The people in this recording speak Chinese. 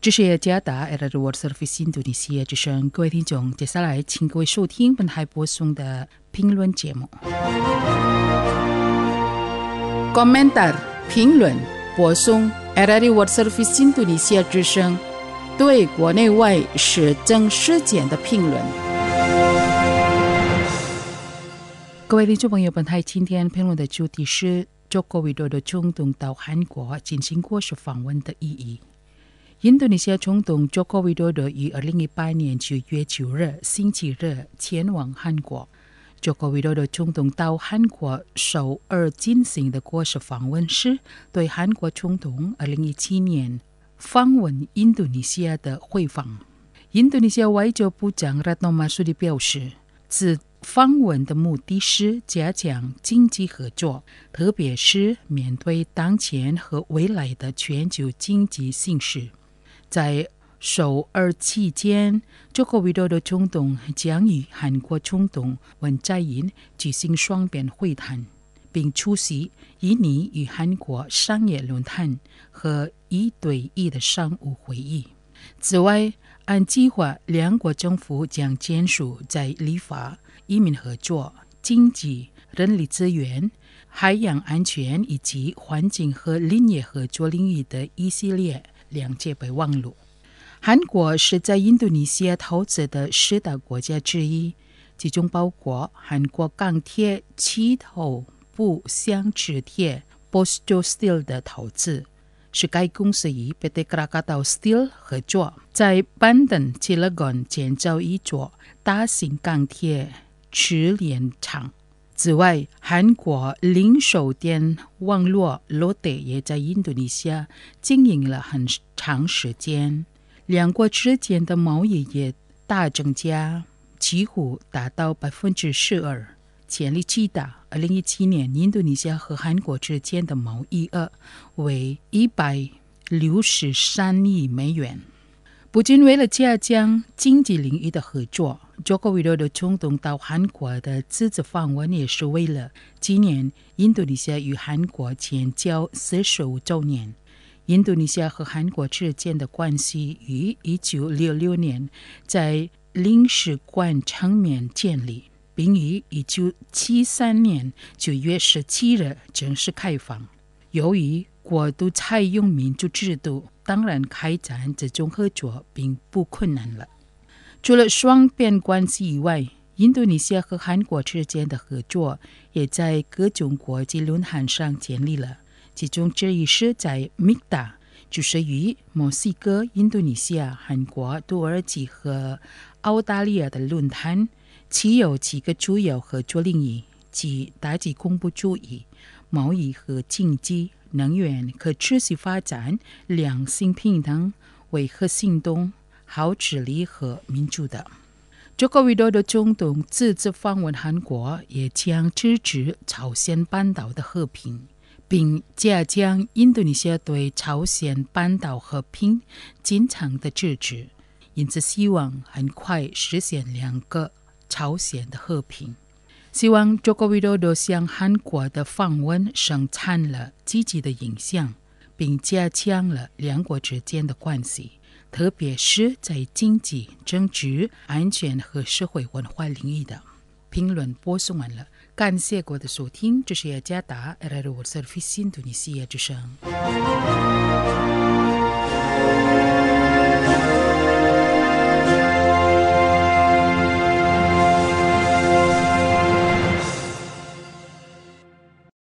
这是加达 World Service Indonesia 之声，各位听众，接下来请各位收听本台播送的评论节目。Komentar 评论播送 World Service Indonesia 之声，对国内外时政事件的评论。各位听众朋友，本台今天评论的主题是中国委托的中东到韩国进行国事访问的意义。印度尼西亚总统佐科维多多于2018年9月9日星期日前往韩国。佐科维多多总统到韩国首尔进行的国事访问时，对韩国总统2017年访问印度尼西亚的回访。印度尼西亚外交部长Retno Marsudi表示，此访问的目的是加强经济合作，特别是面对当前和未来的全球经济形势。在首尔期间，佐科维多多总统将与韩国总统文在寅举行双边会谈，并出席印尼与韩国商业论坛和1对1的商务会议。此外，按计划，两国政府将签署在立法、移民合作、经济、人力资源、海洋安全以及环境和林业合作领域的一系列两届备忘录。韩国是在印度尼西亚投资的10大国家之一，其中包括韩国钢铁七头部橡制铁 Bosjo Steel 的投资，是该公司与 PT Krakatau Steel 合作，在板凳Cilegon建造一座大型钢铁冶炼厂。此外，韩国零售店网络 Lotte 也在印度尼西亚经营了很长时间，两国之间的贸易也大增加，几乎达到12%。潜力巨大。2017年，印度尼西亚和韩国之间的贸易额为163亿美元。不仅为了加强经济领域的合作，佐科维多多总统到韩国的此次访问也是为了纪念印度尼西亚与韩国建交45周年。印度尼西亚和韩国之间的关系于1966年在领事馆层面建立，并于1973年9月17日正式开放。由于国都采用民主制度，当然开展这种合作并不困难了。除了双边关系以外，印度尼西亚和韩国之间的合作也在各种国际论坛上建立了，其中之一是在 MIKTA， 就是与墨西哥、印度尼西亚、韩国、土耳其和澳大利亚的论坛，其有几个主要合作领域，即打击恐怖主义、贸易和经济、能源、可持续发展、两性平等、维和行动、好治理和民主的。佐科维多多总统此次访问韩国，也将支持朝鲜半岛的和平，并加强印度尼西亚对朝鲜半岛和平进程的支持，因此希望很快实现2个朝鲜的和平。希望佐科维多多向韩国的访问生产了积极的影响，并加强了两国之间的关系，特别是在经济、政治、安全和社会文化领域的。评论播送完了，感谢各位的收听，这是加达 World Service Indonesia 之声。